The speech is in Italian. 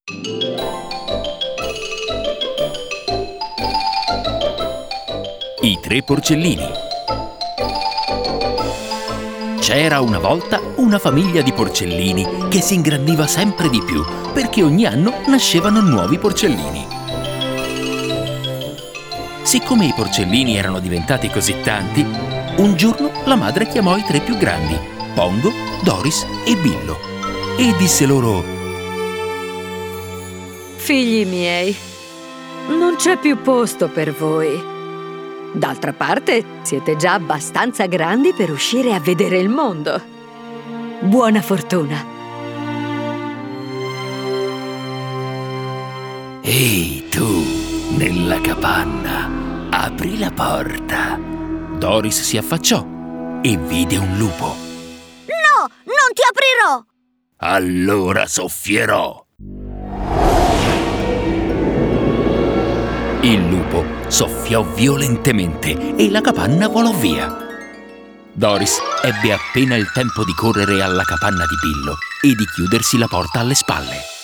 I tre porcellini. C'era una volta una famiglia di porcellini che si ingrandiva sempre di più perché ogni anno nascevano nuovi porcellini. Siccome i porcellini erano diventati così tanti, un giorno la madre chiamò i tre più grandi, Pongo, Doris e Billo, e disse loro: Figli miei, non c'è più posto per voi. D'altra parte, siete già abbastanza grandi per uscire a vedere il mondo. Buona fortuna! Ehi tu, nella capanna, apri la porta. Doris si affacciò e vide un lupo. No, non ti aprirò! Allora soffierò. Il lupo soffiò violentemente e la capanna volò via. Doris ebbe appena il tempo di correre alla capanna di Billo e di chiudersi la porta alle spalle.